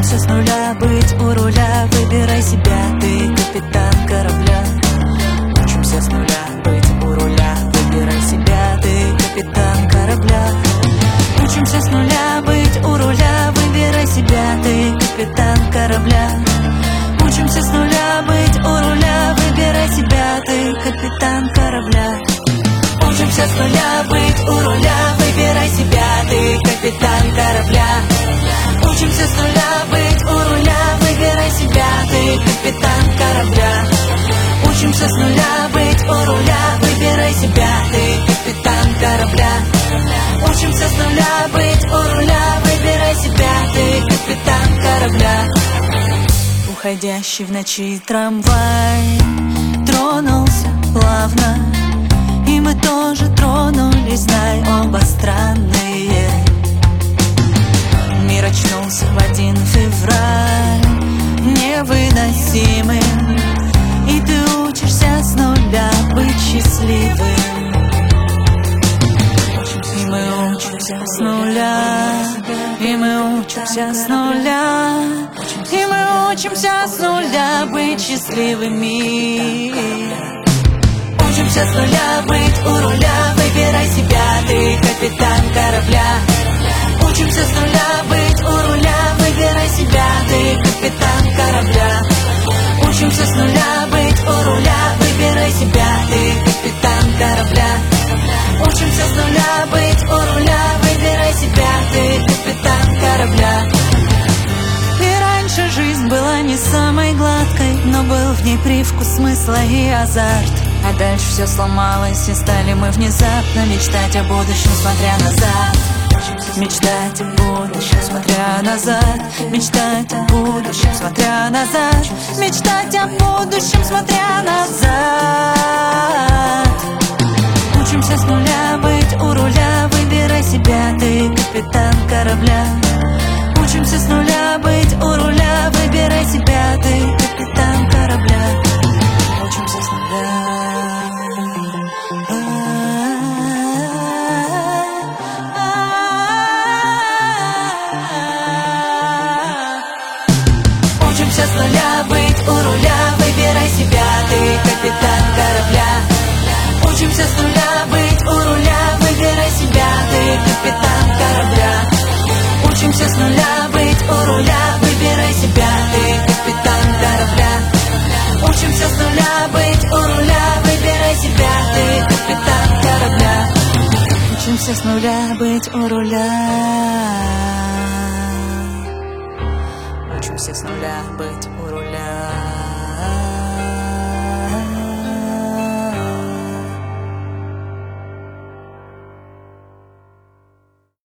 Учимся с нуля быть у руля. Выбирай себя, ты капитан корабля. Учимся с нуля быть у руля. Выбирай себя, ты капитан корабля. Учимся с нуля быть у руля. Выбирай себя, ты капитан корабля. Учимся с нуля быть у руля. Выбирай себя, ты капитан корабля. Учимся с нуля быть у руля. Выбирай себя, ты капитан корабля. Учимся с нуля быть у руля. Выбирай себя, ты капитан корабля. Учимся с нуля быть у руля. Выбирай себя, ты капитан корабля. Учимся с нуля быть у руля. Выбирай себя, ты капитан корабля. Уходящий в ночи трамвай тронулся плавно, и мы тоже тронулись, знай, оба странные. Мир очнулся в 1 февраль невыносимым, и ты учишься с нуля быть счастливым. И мы учимся с нуля, и мы учимся с нуля, и мы учимся с нуля быть счастливыми. Учимся с нуля быть у руля. Выбирай себя, ты капитан корабля. Учимся с нуля быть у руля. Выбирай себя, ты капитан корабля. Учимся с нуля быть у руля. Выбирай себя, ты капитан корабля. Учимся с нуля быть у руля. Выбирай себя, ты капитан корабля. И раньше жизнь была не самой гладкой, но был в ней привкус смысла и азарт. А дальше все сломалось, и стали мы внезапно мечтать о будущем, смотря назад. Мечтать о будущем, смотря назад. Мечтать о будущем, смотря назад. Мечтать о будущем, смотря назад. Учимся с нуля быть у руля. Выбирай себя, ты капитан корабля. Учимся с нуля быть у руля. Выбирай себя, ты капитан корабля. Учимся с нуля. Учимся с нуля быть у руля. Выбирай себя, ты капитан корабля. Учимся с нуля быть у руля. Выбирай себя, ты капитан корабля. Учимся с нуля быть у руля. Выбирай себя, ты капитан корабля. Учимся с нуля быть у руля. Выбирай себя, ты капитан корабля. Учимся с нуля быть у руля. Учимся с нуля быть у руля.